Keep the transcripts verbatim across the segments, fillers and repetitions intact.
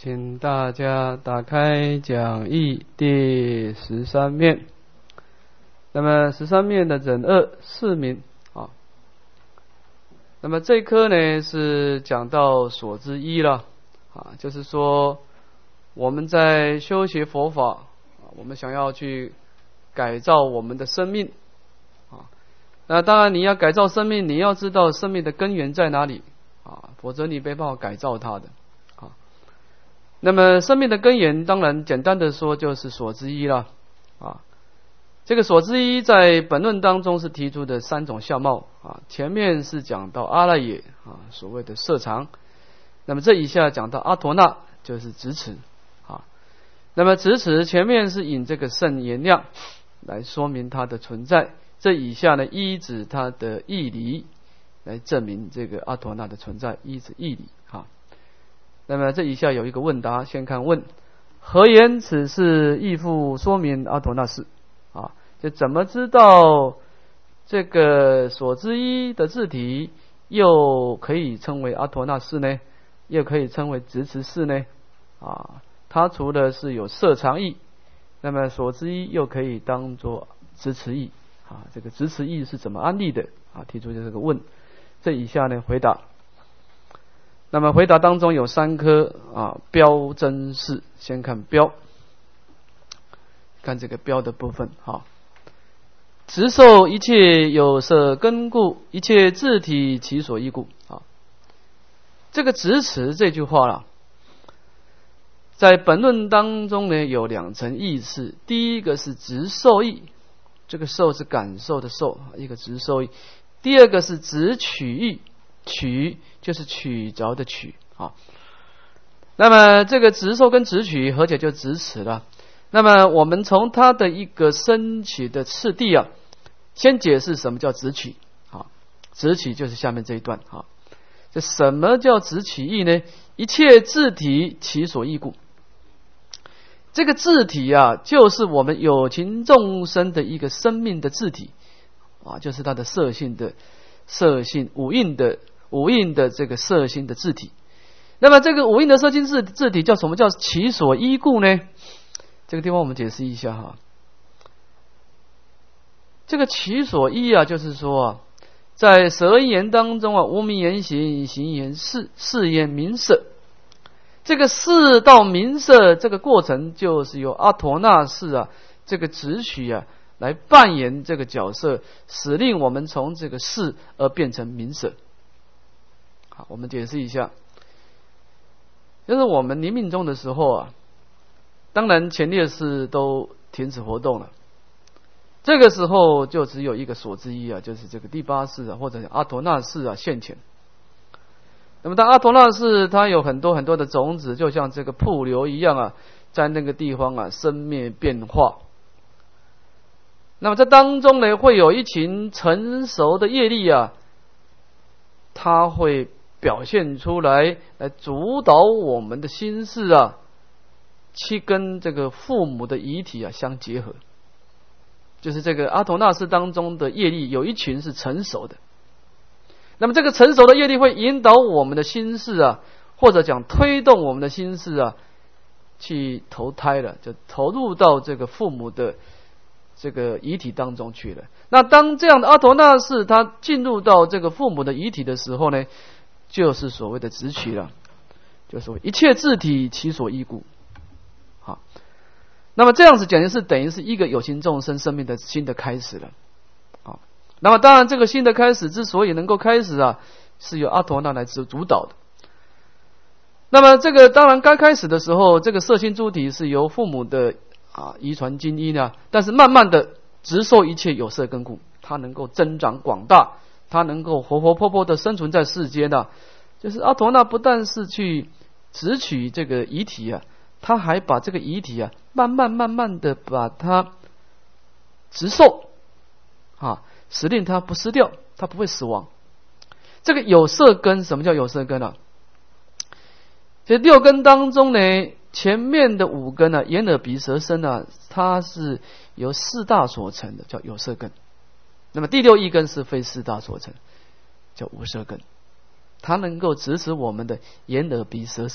请大家打开讲义第十三面。那么十三面的忍二四名啊，那么这一科呢是讲到所知一了啊，就是说我们在修学佛法，我们想要去改造我们的生命啊。那当然你要改造生命，你要知道生命的根源在哪里啊，否则你没办法改造它的啊。那么生命的根源，当然简单的说就是所知一了啊。这个所知一在本论当中是提出的三种相貌啊，前面是讲到阿赖耶啊，所谓的色常，那么这以下讲到阿陀那，就是直持啊。那么直持前面是引这个圣言量来说明它的存在，这以下呢依指它的义理来证明这个阿陀那的存在，依指义理啊。那么这以下有一个问答，先看问：何言此是亦复说明阿陀那事？啊，就怎么知道这个所知一的字体又可以称为阿陀那事呢？又可以称为直持事呢？啊，它除了是有色常义，那么所知一又可以当作直持义啊。这个直持义是怎么安立的啊？提出的这个问，这以下呢回答。那么回答当中有三科啊，标真事，先看标。看这个标的部分哈，直受一切有色根故，一切自体其所依故啊。这个直持这句话啦，在本论当中呢有两层意思。第一个是直受义，这个受是感受的受，一个直受义；第二个是直取义，取就是取着的取啊。那么这个直受跟直取合起来就直持了。那么我们从它的一个升起的次第啊，先解释什么叫直取啊。直取就是下面这一段啊。这什么叫直取义呢？一切自体其所依故。这个自体啊，就是我们有情众生的一个生命的自体啊，就是它的色性的色性五蕴的五蕴的这个色性的自体。那么这个五蕴的色性自自体叫什么叫其所依故呢？这个地方我们解释一下哈。这个其所依啊，就是说啊，在舌言当中啊，无名言行，行言事，事言名色。这个事到名色这个过程，就是由阿陀那事啊，这个直取啊，来扮演这个角色，使令我们从这个事而变成名色。好，我们解释一下，就是我们临命终的时候啊。当然前列是都停止活动了，这个时候就只有一个所知一啊，就是这个第八识啊，或者阿陀那识啊现前。那么当阿陀那识它有很多很多的种子，就像这个瀑流一样啊，在那个地方啊生灭变化。那么这当中呢，会有一群成熟的业力啊，它会表现出来，来主导我们的心事啊，去跟这个父母的遗体啊相结合。就是这个阿陀那识当中的业力有一群是成熟的，那么这个成熟的业力会引导我们的心事啊，或者讲推动我们的心事啊去投胎了，就投入到这个父母的这个遗体当中去了。那当这样的阿陀那识它进入到这个父母的遗体的时候呢，就是所谓的直取了，就是说一切自体其所依故。好，那么这样子讲的是等于是一个有情众生生命的新的开始了。好，那么当然这个新的开始之所以能够开始啊，是由阿陀那来主主导的。那么这个当然刚开始的时候，这个色心诸体是由父母的啊遗传基因啊，但是慢慢的直受一切有色根故，它能够增长广大，它能够活活泼泼的生存在世间啊。就是阿陀那不但是去直取这个遗体啊，他还把这个遗体啊，慢慢慢慢的把它直受啊，使令它不失掉，它不会死亡。这个有色根，什么叫有色根啊？这六根当中呢，前面的五根啊，眼耳鼻舌身啊，它是由四大所成的，叫有色根。那么第六意根是非四大所成，叫无色根。它能够支持我们的眼耳鼻舌身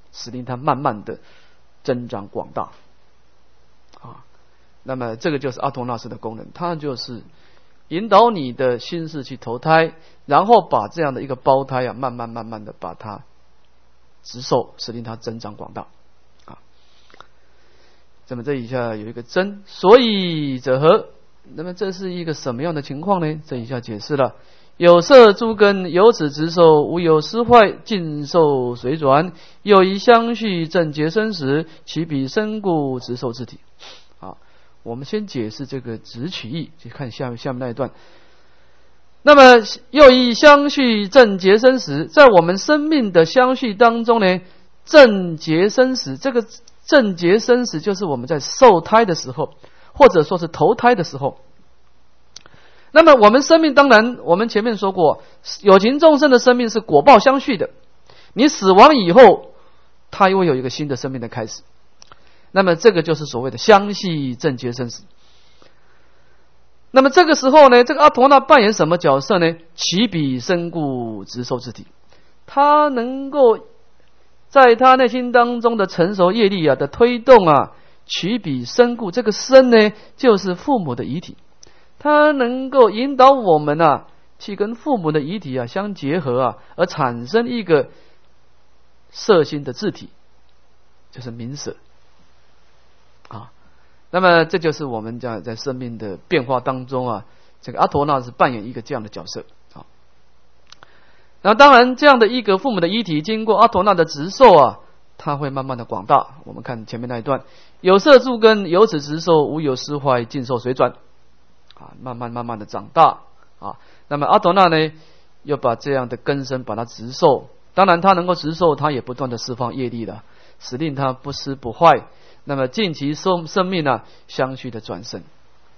使令它慢慢的增长广大啊。那么这个就是阿陀那识的功能，它就是引导你的心识去投胎，然后把这样的一个胞胎啊，慢慢慢慢的把它植受，使令它增长广大啊。那么这以下有一个真，所以者何？那么这是一个什么样的情况呢？这以下解释了：有色诸根由此植受，无有失坏，尽受随转。又以相续正结生时，其彼身故植受之体。啊，我们先解释这个直取义，就看下面下面那一段。那么又以相续正结生时，在我们生命的相续当中呢，正结生时，这个正结生时就是我们在受胎的时候，或者说是投胎的时候。那么我们生命，当然我们前面说过，有情众生的生命是果报相续的，你死亡以后它又会有一个新的生命的开始，那么这个就是所谓的相续正结生时。那么这个时候呢，这个阿陀那扮演什么角色呢？其彼身故植受之体，他能够在他内心当中的成熟业力啊的推动啊，其彼身故，这个身呢就是父母的遗体，它能够引导我们啊，去跟父母的遗体啊相结合啊，而产生一个色心的自体，就是名色啊。那么这就是我们讲在生命的变化当中啊，这个阿陀那是扮演一个这样的角色啊。那当然，这样的一个父母的遗体，经过阿陀那的植受啊，它会慢慢的广大。我们看前面那一段，有色诸根由此植受，无有失坏，尽受随转。啊，慢慢慢慢的长大啊。那么阿陀那呢，又把这样的根身把它植受，当然他能够植受，他也不断的释放业力了，使令他不失不坏。那么尽其生生命啊，相续的转生。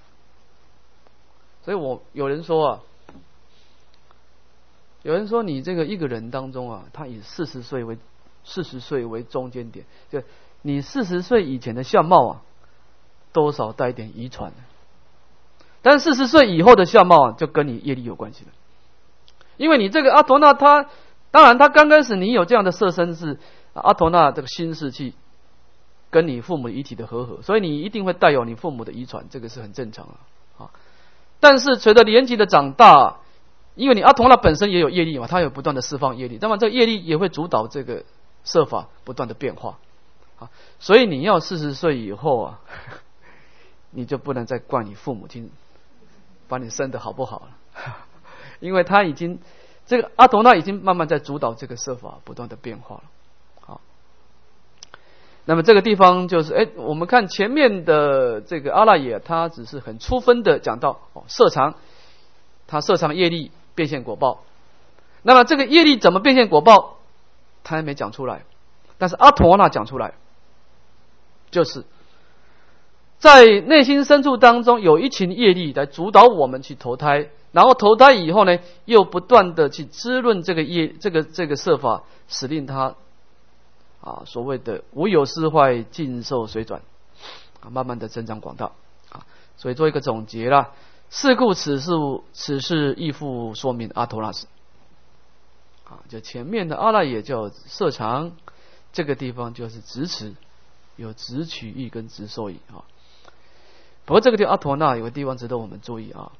所以我有人说啊，有人说你这个一个人当中啊，他以四十岁为四十岁为中间点，就你四十岁以前的相貌啊，多少带一点遗传。但四十岁以后的相貌啊，就跟你业力有关系了。因为你这个阿陀那，他当然他刚开始你有这样的色身是阿陀那这个心识去跟你父母遗体的和合，所以你一定会带有你父母的遗传，这个是很正常啊。但是随着年纪的长大，因为你阿陀那本身也有业力嘛，它有不断的释放业力，那么这个业力也会主导这个色法不断的变化啊。所以你要四十岁以后啊，你就不能再怪你父母亲把你生得好不好了，因为他已经这个阿陀那已经慢慢在主导这个色法不断的变化了。好，那么这个地方就是哎，我们看前面的这个阿赖耶，他只是很粗分的讲到哦，色常，他色常业力变现果报。那么这个业力怎么变现果报，他还没讲出来，但是阿陀那讲出来，就是在内心深处当中有一群业力来主导我们去投胎，然后投胎以后呢，又不断的去滋润这个业这个这个色法，使令它啊所谓的无有失坏，尽受随转啊，慢慢的增长广大啊。所以做一个总结啦，是故此事此事亦复说明阿陀那识啊，就前面的阿赖耶叫色常，这个地方就是直持，有直取义跟直受义啊。不过这个地方阿陀那有个地方值得我们注意啊，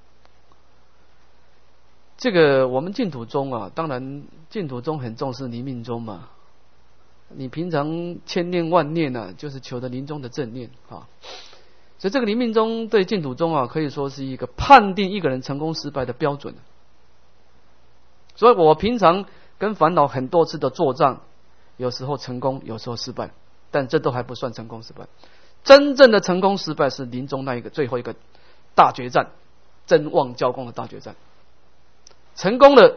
这个我们净土宗啊，当然净土宗很重视临命宗嘛，你平常千念万念啊，就是求得临终的正念啊。所以这个临命宗对净土宗啊，可以说是一个判定一个人成功失败的标准。所以我平常跟烦恼很多次的作战，有时候成功，有时候失败，但这都还不算成功失败。真正的成功失败是临终那一个最后一个大决战，真忘交功的大决战。成功了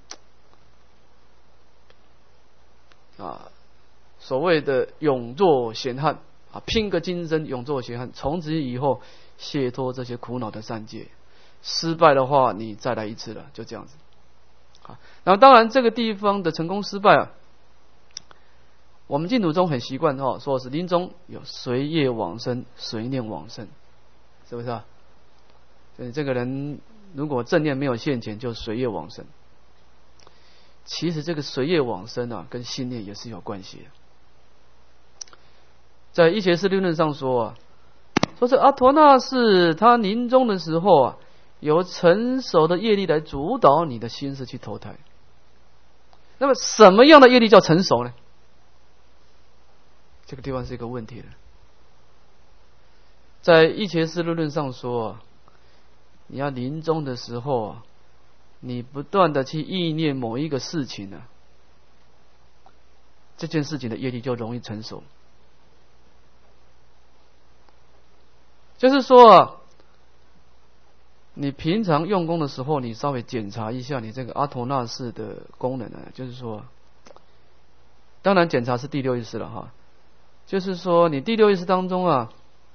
啊，所谓的勇作贤汉啊，拼个精神，勇作贤汉，从此以后解脱这些苦恼的三界。失败的话，你再来一次了，就这样子。啊，然后当然这个地方的成功失败啊，我们净土中很习惯哈，说是临终有随业往生，随念往生，是不是啊？所以这个人如果正念没有现前，就随业往生。其实这个随业往生啊，跟心念也是有关系的。 在《一切事律论》上说啊，说是阿陀那是他临终的时候啊，由成熟的业力来主导你的心识去投胎。那么什么样的业力叫成熟呢？这个地方是一个问题了。在《一切事律论》上说啊，你要临终的时候啊，你不断的去意念某一个事情啊，这件事情的业力就容易成熟。就是说啊，你平常用功的时候，你稍微检查一下你这个阿陀那识的功能呢，就是说，当然检查是第六意识了哈，就是说你第六意识当中啊，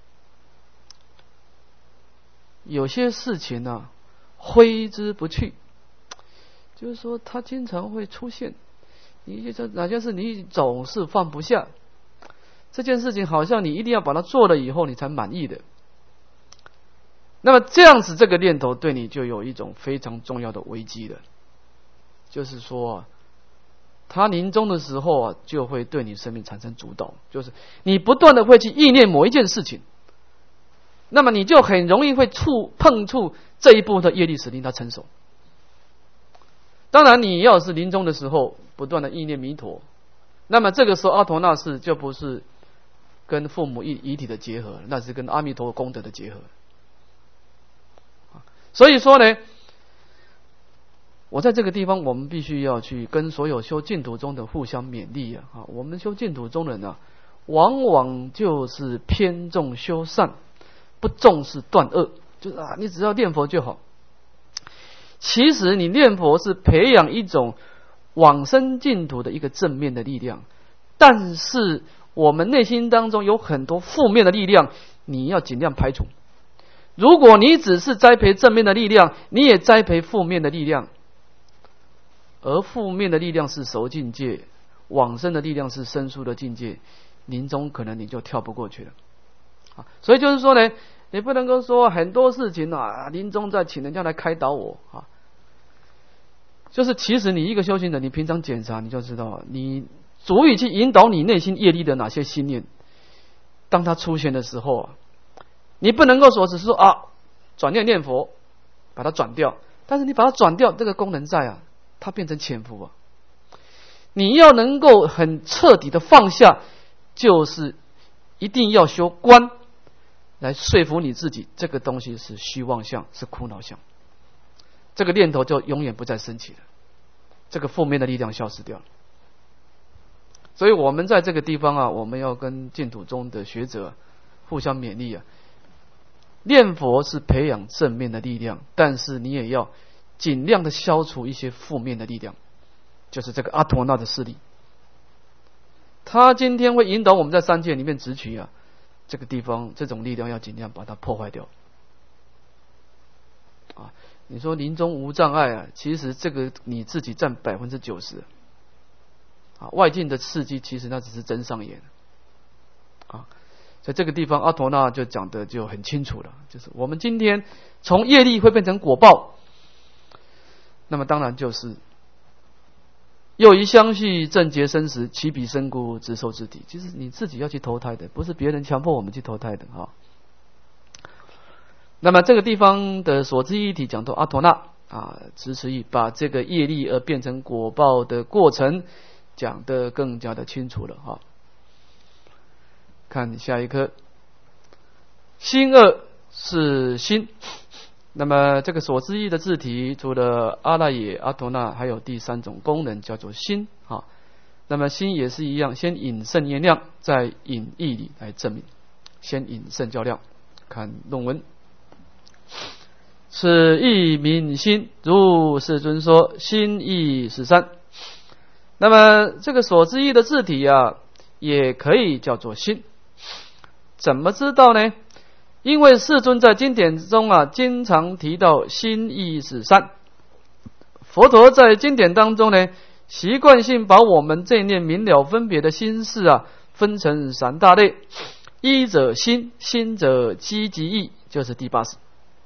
有些事情呢、啊、挥之不去，就是说它经常会出现，你这哪件事你总是放不下，这件事情好像你一定要把它做了以后你才满意的。那么这样子，这个念头对你就有一种非常重要的危机了，就是说，他临终的时候啊，就会对你生命产生主导，就是你不断的会去意念某一件事情，那么你就很容易会触碰触这一部分的业力，使令它成熟。当然，你要是临终的时候不断的意念弥陀，那么这个时候阿陀那识就不是跟父母遗遗体的结合，那是跟阿弥陀功德的结合。所以说呢，我在这个地方，我们必须要去跟所有修净土宗的互相勉励啊！啊，我们修净土宗人啊，往往就是偏重修善，不重视断恶，就是啊，你只要念佛就好。其实你念佛是培养一种往生净土的一个正面的力量，但是我们内心当中有很多负面的力量，你要尽量排除。如果你只是栽培正面的力量，你也栽培负面的力量，而负面的力量是熟境界，往生的力量是生疏的境界，临终可能你就跳不过去了。啊，所以就是说呢，你不能够说很多事情啊，临终再请人家来开导我啊。就是其实你一个修行人，你平常检查你就知道，你足以去引导你内心业力的哪些心念，当它出现的时候啊，你不能够说只是说啊，转念念佛，把它转掉。但是你把它转掉，这个功能在啊，它变成潜伏啊。你要能够很彻底的放下，就是一定要修观，来说服你自己，这个东西是虚妄相，是苦恼相。这个念头就永远不再升起了，这个负面的力量消失掉了。所以我们在这个地方啊，我们要跟净土宗的学者互相勉励啊。念佛是培养正面的力量，但是你也要尽量的消除一些负面的力量，就是这个阿陀那的势力。他今天会引导我们在三界里面直取啊，这个地方这种力量要尽量把它破坏掉。啊，你说临终无障碍啊，其实这个你自己占百分之九十。啊，外境的刺激其实那只是真上眼。啊。在这个地方，阿陀那就讲的就很清楚了，就是我们今天从业力会变成果报，那么当然就是又一相续正结生时，其彼身故，直受之体。其实你自己要去投胎的，不是别人强迫我们去投胎的啊。那么这个地方的所知一体讲到阿陀那啊，持持义把这个业力而变成果报的过程讲得更加的清楚了啊。看下一课，心恶是心。那么这个所知义的字体，除了阿赖耶、阿陀那，还有第三种功能叫做心啊。那么心也是一样，先引圣言量，再引义理来证明。先引圣教量，看论文。此义名心，如世尊说，心义十三。那么这个所知义的字体啊，也可以叫做心。怎么知道呢？因为世尊在经典中啊，经常提到心意是三。佛陀在经典当中呢，习惯性把我们这念明了分别的心事啊，分成三大类：一者心，心者积极意，就是第八识；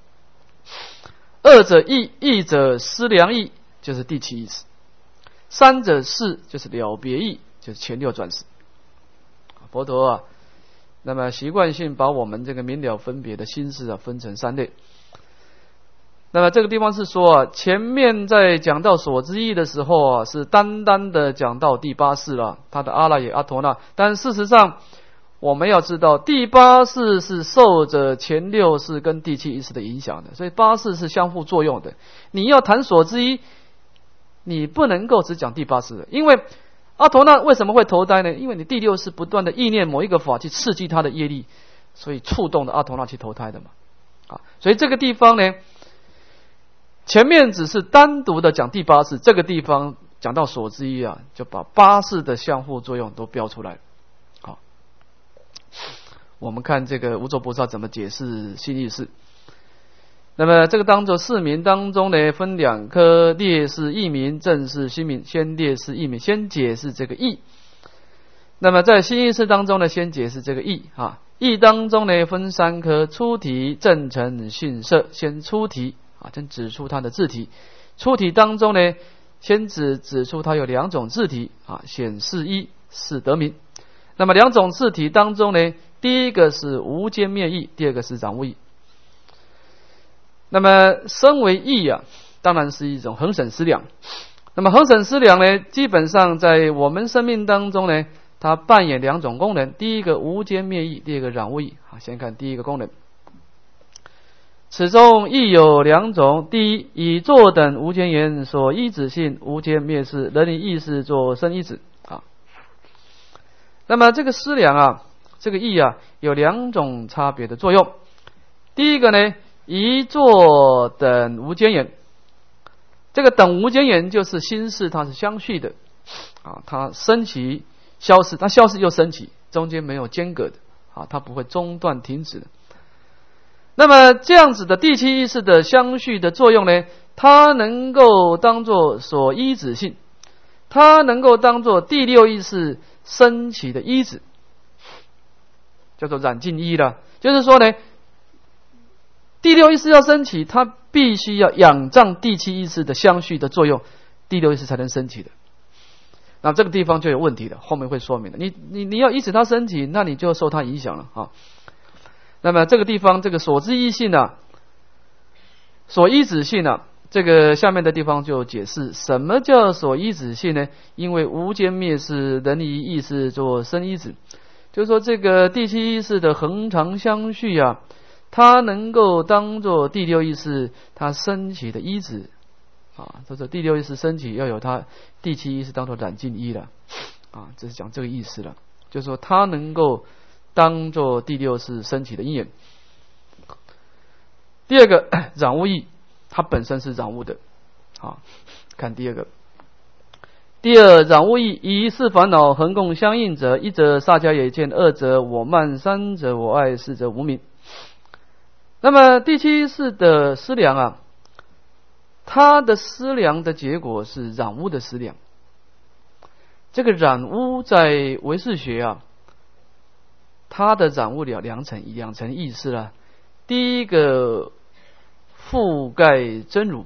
二者意，意者思量意，就是第七意识；三者事，就是了别意，就是前六转识。佛陀啊， 那么习惯性把我们这个明了分别的心事啊分成三类。那么这个地方是说啊，前面在讲到所知义的时候啊，是单单的讲到第八识了，他的阿赖耶阿陀那。但事实上，我们要知道，第八识是受着前六识跟第七意识的影响的，所以八识是相互作用的。你要谈所知义，你不能够只讲第八识的，因为阿陀那为什么会投胎呢？因为你第六识不断的意念某一个法去刺激他的业力，所以触动的阿陀那去投胎的嘛。啊，所以这个地方呢，前面只是单独的讲第八识，这个地方讲到所知义啊，就把八识的相互作用都标出来了。好，我们看这个无著菩萨怎么解释心意识。那么这个当作四名当中呢，分两科，列是义名，正是心名。先列是义名，先解释这个义。那么在心意识当中呢，先解释这个义啊。义当中呢分三科，出题、正成、性色。先出题啊，先指出它的字体。出题当中呢，先指指出它有两种字体啊，显示义，是得名。那么两种字体当中呢，第一个是无间灭义，第二个是染污义。那么身为义啊，当然是一种恒审思量。那么恒审思量呢，基本上在我们生命当中呢，它扮演两种功能，第一个无间灭义，第二个染污义。好，先看第一个功能。此中亦有两种，第一，以坐等无间言所依止性无间灭事，人以意识作生依止。啊，那么这个思量啊，这个义啊，有两种差别的作用。第一个呢，一坐等无间言，这个等无间言就是心事，它是相续的啊，它升起消失，它消失又升起，中间没有间隔的啊，它不会中断停止的。那么这样子的第七意识的相续的作用呢，它能够当作所依止性，它能够当作第六意识升起的依止，叫做染净依了。就是说呢，第六意识要升起，它必须要仰仗第七意识的相续的作用，第六意识才能升起的。那这个地方就有问题了，后面会说明的。你你你要依止它升起，那你就受它影响了啊。那么这个地方这个所知义性啊，所依止性啊，这个下面的地方就解释什么叫所依止性呢？因为无间灭事，人以意识作生依止，就是说这个第七意识的恒常相续啊，它能够当作第六意识它升起的依止啊，就是第六意识升起要有它第七意识当作染净依了啊，这是讲这个意思了，就是说它能够当作第六识升起的因缘。第二个染污义，它本身是染污的。好，看第二个。第二，染污义，以四烦恼恒共相应者，一则萨迦也见，二则我慢，三则我爱，四则无明。那么第七识的思量啊，它的思量的结果是染污的思量。这个染污在唯识学啊，它的染污了两层两层意思了。第一个覆盖真如，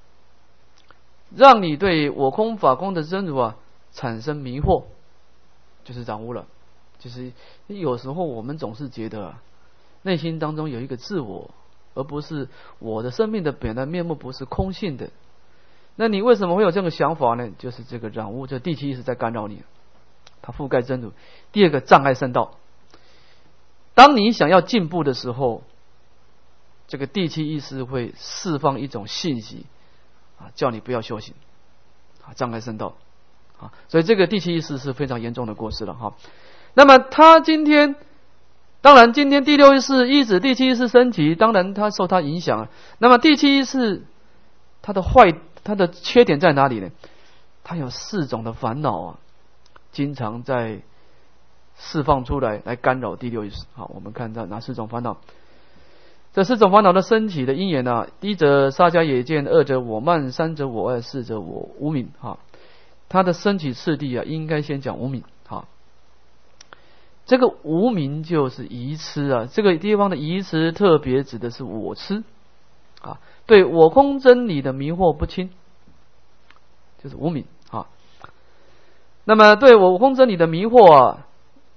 让你对我空法空的真如啊产生迷惑，就是染污了。就是有时候我们总是觉得啊，内心当中有一个自我，而不是我的生命的本来面目不是空性的。那你为什么会有这个想法呢？就是这个染污，这第七意识在干扰你，它覆盖真如。第二个障碍圣道，当你想要进步的时候，这个第七意识会释放一种信息啊，叫你不要修行啊，障碍圣道啊，所以这个第七意识是非常严重的过失了哈。那么他今天，当然今天第六意识依止第七意识升起，当然他受他影响了。那么第七意识它的坏，它的缺点在哪里呢？它有四种的烦恼啊，经常在释放出来，来干扰第六意识。好，我们看到哪四种烦恼？这四种烦恼的升起的因缘啊，一则萨迦也见，二则我慢，三则我爱，四则我无明。哈，它的升起次第啊，应该先讲无明。哈，这个无明就是疑痴啊，这个地方的疑痴特别指的是我痴啊，对我空真理的迷惑不清，就是无明啊。那么对我空真理的迷惑啊，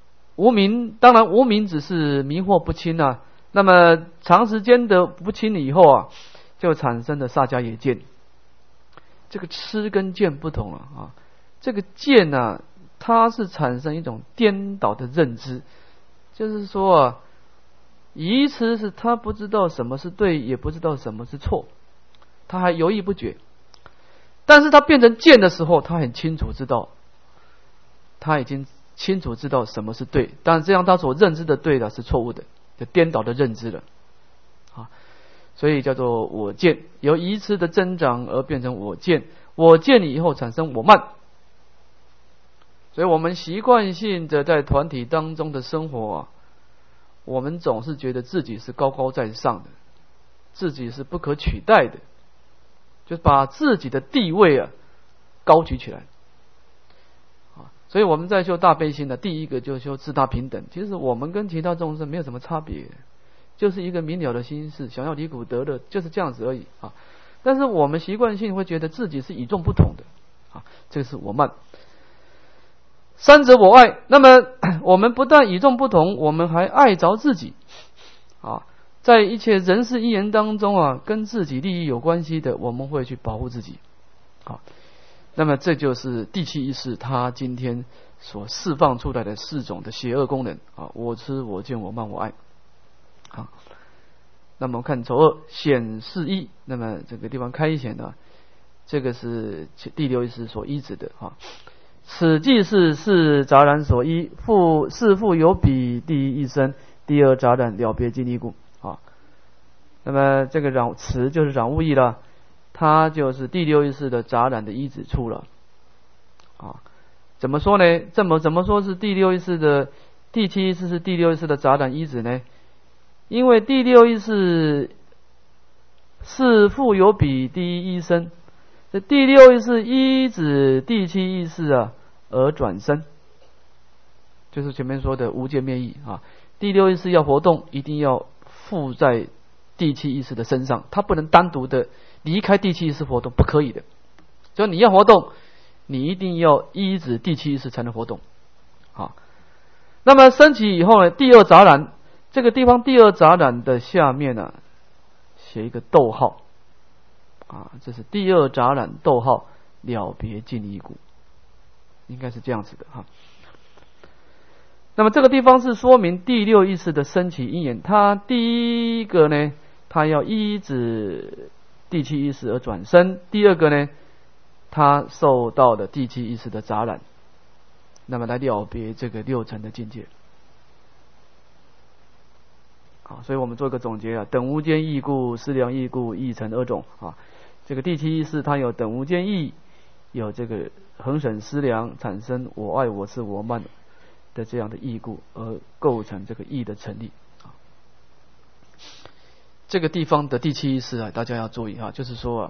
无明，当然无明只是迷惑不清啊。那么长时间的不清以后啊，就产生了萨迦耶见。这个痴跟见不同了啊。这个见呢、啊，它是产生一种颠倒的认知，就是说啊，愚痴是他不知道什么是对，也不知道什么是错，他还犹豫不决。但是他变成见的时候，他很清楚知道，他已经清楚知道什么是对，但这样他所认知的对的是错误的，就颠倒的认知了啊。所以叫做我见，由愚痴的增长而变成我见，我见以后产生我慢。所以我们习惯性的在团体当中的生活啊，我们总是觉得自己是高高在上的，自己是不可取代的，就把自己的地位啊高举起来啊。所以我们在修大悲心的第一个就修自大平等，其实我们跟其他众生没有什么差别，就是一个明了的心事，想要离苦得乐，就是这样子而已啊。但是我们习惯性会觉得自己是与众不同的啊，这个是我慢。三者我爱，那么我们不但与众不同，我们还爱着自己啊。在一切人事因缘当中啊，跟自己利益有关系的，我们会去保护自己啊。那么这就是第七意识它今天所释放出来的四种的邪恶功能啊，我痴我见我慢我爱啊。那么看丑恶显示义，那么这个地方开显呢，这个是第六意识所依止的啊。此即是是杂染所依，复是复有彼第一义生，第二杂染了别尽力故啊。那么这个染此就是染物义了，它就是第六意识的杂染的依止处了啊。怎么说呢？怎么怎么说是第六意识的第七意识是第六意识的杂染依止呢？因为第六意识是复有彼第一义生。这第六意识依止第七意识啊而转生，就是前面说的无间灭义啊。第六意识要活动，一定要附在第七意识的身上，它不能单独的离开第七意识活动，不可以的。所以你要活动，你一定要依止第七意识才能活动啊。那么升起以后呢，第二杂染，这个地方第二杂染的下面呢、啊，写一个逗号。啊，这是第二杂染逗号了别尽力故，应该是这样子的哈。那么这个地方是说明第六意识的升起因缘，它第一个呢，它要依止第七意识而转生；第二个呢，它受到了第七意识的杂染，那么来了别这个六尘的境界。好，所以我们做一个总结啊，等无间义故、思量义故，义成二种啊。这个第七意识它有等无间义，有这个恒审思量，产生我爱我痴我慢的这样的义故，而构成这个义的成立啊。这个地方的第七意识啊，大家要注意哈，就是说啊，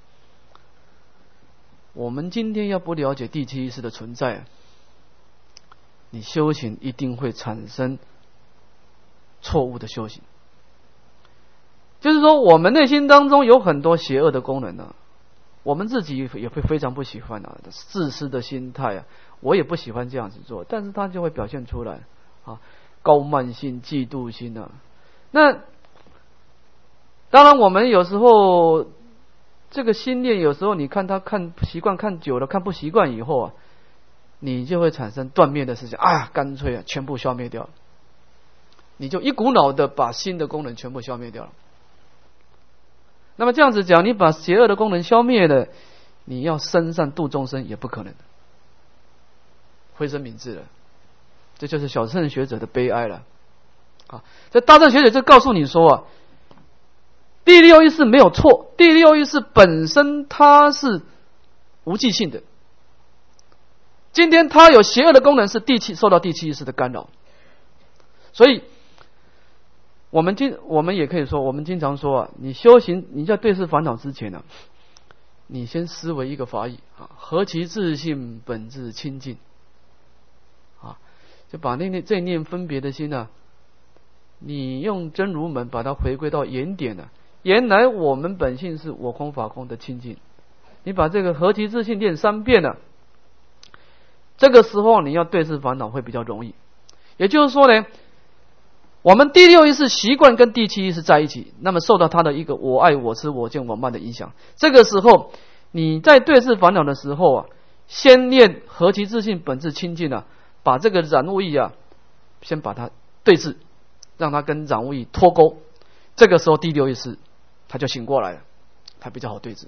我们今天要不了解第七意识的存在，你修行一定会产生错误的修行。就是说我们内心当中有很多邪恶的功能啊，我们自己也会非常不喜欢啊，自私的心态啊，我也不喜欢这样子做，但是它就会表现出来啊，高慢心、嫉妒心啊。那当然我们有时候这个心念，有时候你看他看习惯看久了，看不习惯以后啊，你就会产生断灭的思想啊，干脆啊全部消灭掉了，你就一股脑的把心的功能全部消灭掉了。那么这样子讲，你把邪恶的功能消灭了，你要生善度众生也不可能，灰身泯智了。这就是小乘学者的悲哀了。啊，这大乘学者就告诉你说啊，第六意识没有错，第六意识本身它是无记性的。今天它有邪恶的功能，是第七受到第七意识的干扰，所以。我们经我们也可以说，我们经常说啊，你修行，你在对治烦恼之前呢、啊，你先思维一个法义啊，何其自性本自清净啊，就把那念这念分别的心呢、啊，你用真如门把它回归到原点呢、啊，原来我们本性是我空法空的清净，你把这个何其自性念三遍了、啊，这个时候你要对治烦恼会比较容易。 也就是说呢，我们第六意识习惯跟第七意识在一起，那么受到它的一个我爱我执我见我慢的影响。这个时候你在对治烦恼的时候啊，先念何其自信本自清净啊，把这个染物意啊，先把它对治，让它跟染物意脱钩。这个时候第六意识它就醒过来了，它比较好对治。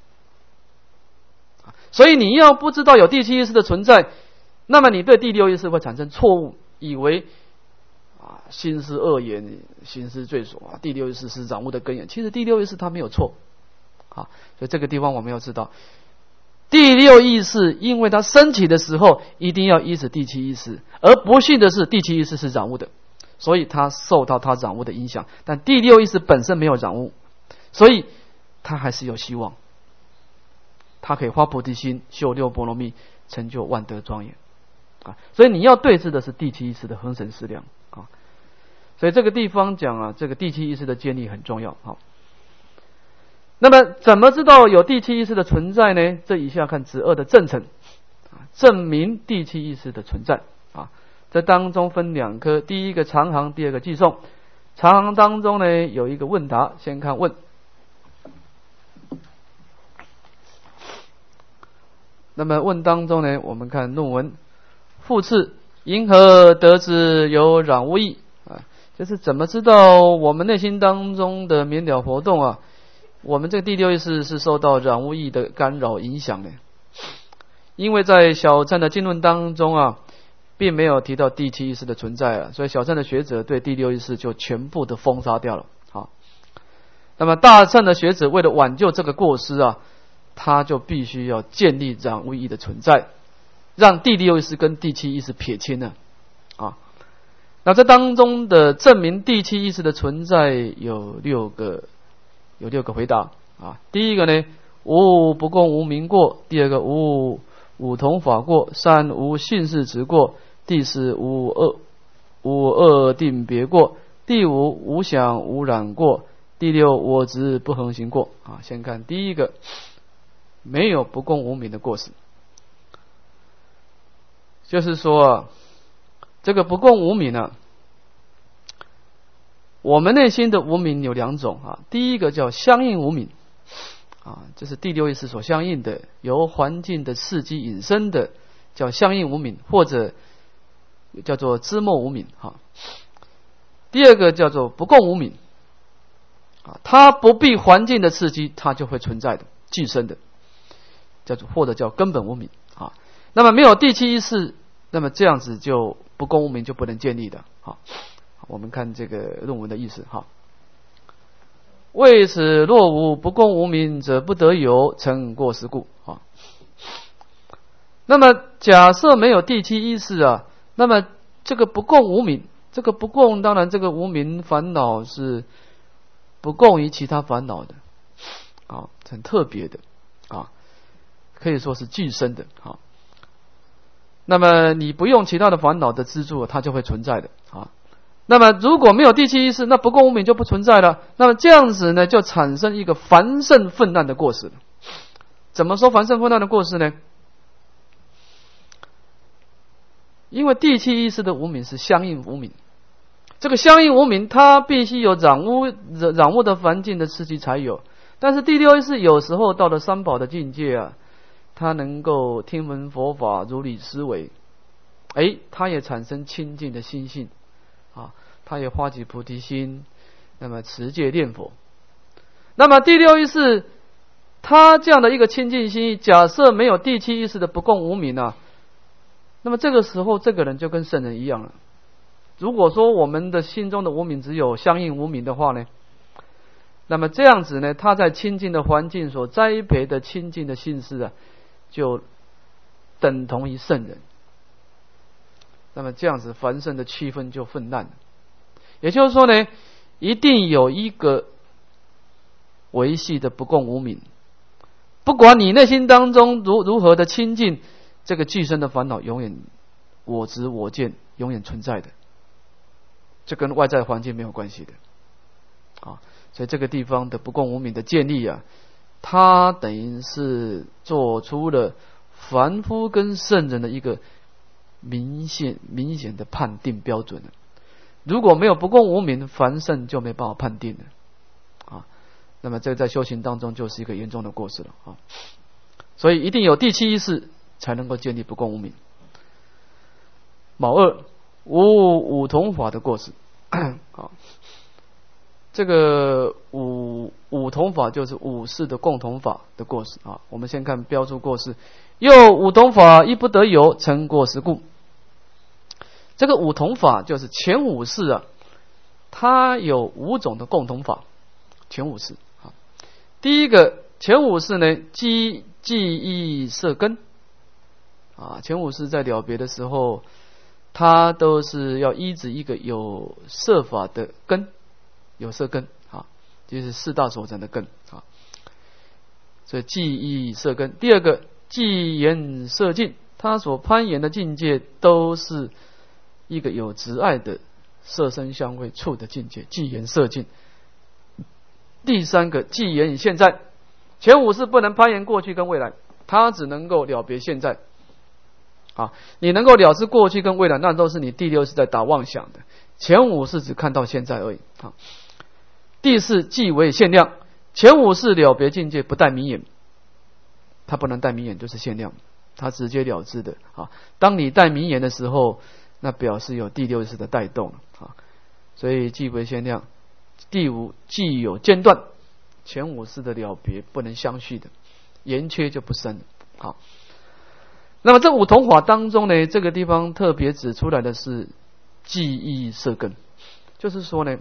所以你要不知道有第七意识的存在，那么你对第六意识会产生错误，以为啊心思恶言，心思罪所啊，第六意识是染物的根源。其实第六意识它没有错啊，所以这个地方我们要知道，第六意识因为它升起的时候一定要依止第七意识，而不幸的是第七意识是染物的，所以它受到它染物的影响，但第六意识本身没有染物，所以它还是有希望，它可以发菩提心，修六波罗蜜，成就万德庄严啊！所以你要对治的是第七意识的恒神思量啊！所以这个地方讲啊，这个第七意识的建立很重要啊。那么怎么知道有第七意识的存在呢？这以下看子二的证成啊，证明第七意识的存在啊。这当中分两科，第一个长行，第二个寄送。长行当中呢有一个问答，先看问。那么问当中呢，我们看论文复次，因何得知有染污意啊？就是怎么知道我们内心当中的明了活动啊，我们这个第六意识是受到染污意的干扰影响的。因为在小乘的经论当中啊，并没有提到第七意识的存在啊，所以小乘的学者对第六意识就全部的封杀掉了。好，那么大乘的学者为了挽救这个过失啊，他就必须要建立染污意的存在，让第六意识跟第七意识撇清了啊。那这当中的证明第七意识的存在有六个，有六个回答啊。第一个呢，无不共无明过；第二个，无五同法过；三无性事执过；第四无二无二定别过；第五无想无染过；第六我执不恒行过啊。先看第一个。没有不共无明的过失，就是说啊，这个不共无明呢、啊，我们内心的无明有两种啊。第一个叫相应无明啊，这是第六意识所相应的，由环境的刺激引生的，叫相应无明，或者叫做知末无明哈。第二个叫做不共无明啊，它不必环境的刺激，它就会存在的，具生的。叫做或者叫根本无明啊，那么没有第七意识，那么这样子就不共无明就不能建立的。好，我们看这个论文的意思哈。为此若无不共无明者，不得有成过失故啊。那么假设没有第七意识啊，那么这个不共无明，这个不共当然这个无明烦恼是不共于其他烦恼的啊，很特别的啊。可以说是具生的啊，那么你不用其他的烦恼的资助，它就会存在的啊。那么如果没有第七意识，那不共无明就不存在了。那么这样子呢，就产生一个凡圣愤难的过失了。怎么说凡圣愤难的过失呢？因为第七意识的无明是相应无明，这个相应无明它必须有染污染污的环境的刺激才有，但是第六意识有时候到了三宝的境界啊。他能够听闻佛法，如理思维，哎，他也产生清净的心性啊，他也发起菩提心，那么持戒念佛。那么第六意识，他这样的一个清净心，假设没有第七意识的不共无明啊，那么这个时候这个人就跟圣人一样了。如果说我们的心中的无明只有相应无明的话呢，那么这样子呢，他在清净的环境所栽培的清净的心思啊，就等同于圣人。那么这样子凡圣的气氛就泛滥了。也就是说呢，一定有一个维系的不共无明，不管你内心当中如如何的清净，这个具生的烦恼永远我执我见永远存在的，这跟外在环境没有关系的啊。所以这个地方的不共无明的建立啊，它等于是做出了凡夫跟圣人的一个明显明显的判定标准了。如果没有不共无明，凡圣就没办法判定了啊。那么这在修行当中就是一个严重的过失了啊。所以一定有第七意识才能够建立不共无明。卯二无五同法的过失啊。这个五五同法就是五事的共同法的过失啊。我们先看标注过失，又五同法亦不得有，成过失故。这个五同法就是前五事啊，它有五种的共同法。前五事啊，第一个前五事呢，记记忆色根啊。前五事在了别的时候，它都是要依止一个有色法的根。有色根啊，就是四大所成的根啊，所以记忆色根。第二个记言色境，它所攀岩的境界都是一个有执爱的色身香味触的境界，记言色境。第三个记言现在，前五是不能攀岩过去跟未来，它只能够了别现在啊。你能够了知过去跟未来，那都是你第六是在打妄想的。前五是只看到现在而已啊。第四即为限量，前五是了别境界不带名言，它不能带名言，就是限量，它直截了之的啊。当你带名言的时候，那表示有第六识的带动啊，所以即为限量。第五既有间断，前五识的了别不能相续的，言缺就不生。好，那么这五同法当中呢，这个地方特别指出来的是记忆色根，就是说呢，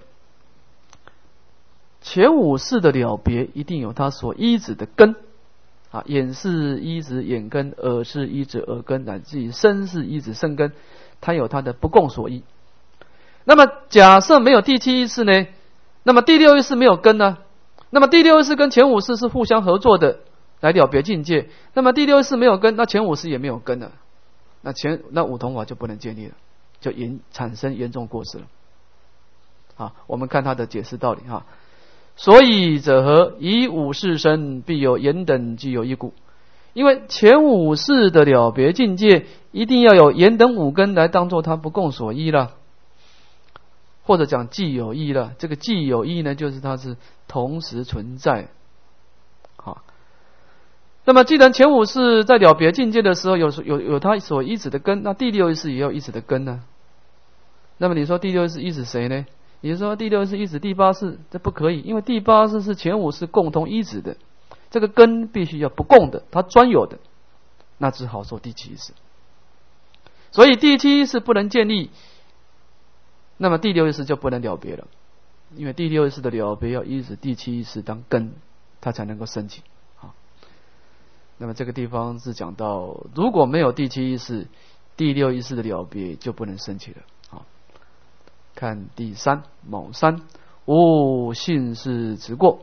前五识的了别一定有它所依止的根啊，眼是依止眼根，耳是依止耳根，乃至于身是依止身根，它有它的不共所依。那么假设没有第七意识呢，那么第六意识没有根呢，那么第六意识跟前五识是互相合作的来了别境界，那么第六意识没有根，那前五识也没有根了，那前那五同法就不能建立了，就严产生严重过失了。啊，我们看他的解释道理哈。所以者何？以五事生，必有言等具有一故。因为前五事的了别境界，一定要有言等五根来当作它不共所依了，或者讲既有依了。这个既有依呢，就是它是同时存在。好，那么既然前五事在了别境界的时候有有有它所依止的根，那第六意识也有依止的根呢。那么你说第六意识依止谁呢？也就是说第六是依止第八识，这不可以，因为第八识是前五是共同依止的，这个根必须要不共的，它专有的，那只好说第七意识。所以第七意识不能建立，那么第六意识就不能了别了，因为第六意识的了别要依止第七意识当根，它才能够升起。好，那么这个地方是讲到，如果没有第七意识，第六意识的了别就不能升起了。看第三卯三，无信事持过，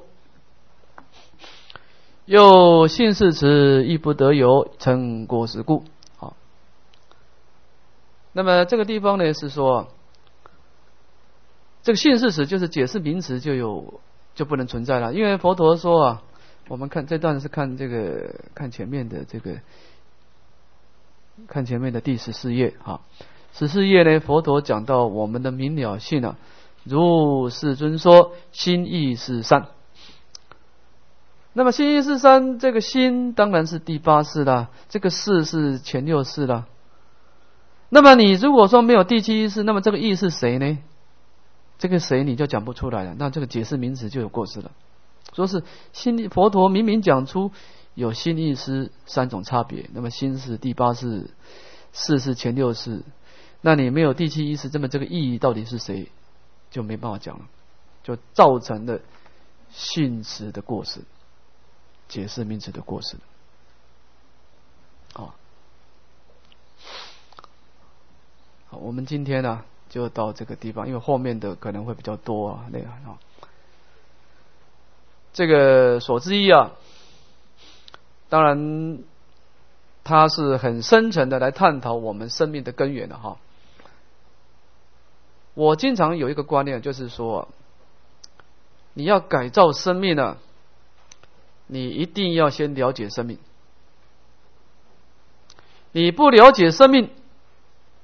又信事持亦不得有，成过失故。好，那么这个地方呢是说，这个信事持就是解释名词就有就不能存在了，因为佛陀说啊，我们看这段是看这个看前面的这个看前面的第十四页啊。十四页呢，佛陀讲到我们的明了性啊，如世尊说，心意是三。那么心意是三，这个心当然是第八识啦，这个识是前六识啦。那么你如果说没有第七意识，那么这个意是谁呢？这个谁你就讲不出来了，那这个解释名词就有过失了。说是心，佛陀明明讲出有心意识三种差别，那么心是第八识，识是前六识。那你没有第七意识，这么这个意义到底是谁，就没办法讲了，就造成了信词的过失，解释名词的过失。好，好，我们今天呢就到这个地方，因为后面的可能会比较多啊，那个啊，这个所之一啊，当然它是很深层的来探讨我们生命的根源的哈。我经常有一个观念，就是说，你要改造生命呢，你一定要先了解生命。你不了解生命，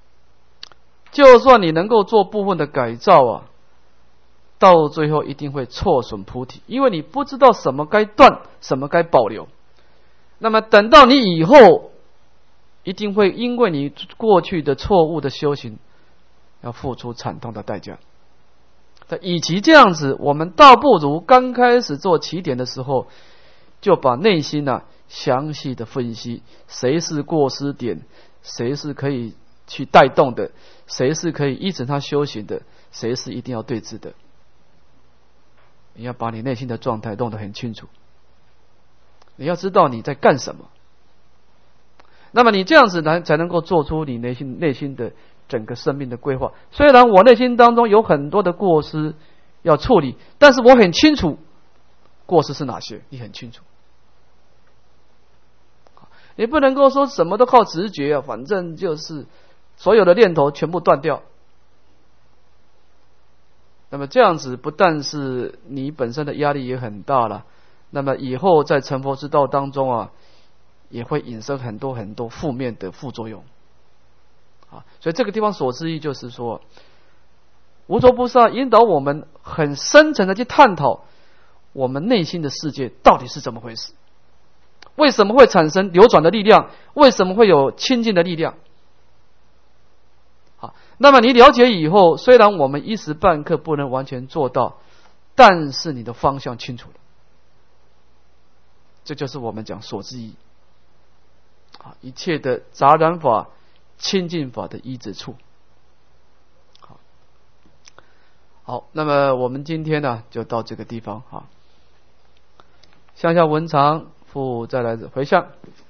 就算你能够做部分的改造啊，到最后一定会错损菩提，因为你不知道什么该断，什么该保留。那么等到你以后，一定会因为你过去的错误的修行，要付出惨痛的代价。与其这样子，我们倒不如刚开始做起点的时候，就把内心啊详细的分析，谁是过失点，谁是可以去带动的，谁是可以依止他修行的，谁是一定要对治的。你要把你内心的状态弄得很清楚，你要知道你在干什么。那么你这样子才才能够做出你内心内心的整个生命的规划。虽然我内心当中有很多的过失要处理，但是我很清楚过失是哪些，你很清楚。你不能够说什么都靠直觉啊，反正就是所有的念头全部断掉。那么这样子不但是你本身的压力也很大了，那么以后在成佛之道当中啊，也会引生很多很多负面的副作用。啊，所以这个地方所示意就是说，无着菩萨引导我们很深层的去探讨我们内心的世界到底是怎么回事，为什么会产生流转的力量，为什么会有清净的力量。好，那么你了解以后，虽然我们一时半刻不能完全做到，但是你的方向清楚了，这就是我们讲所知义。啊，一切的杂染法、清净法的依止处。好，好，那么我们今天呢就到这个地方啊。向下文长复再来回向。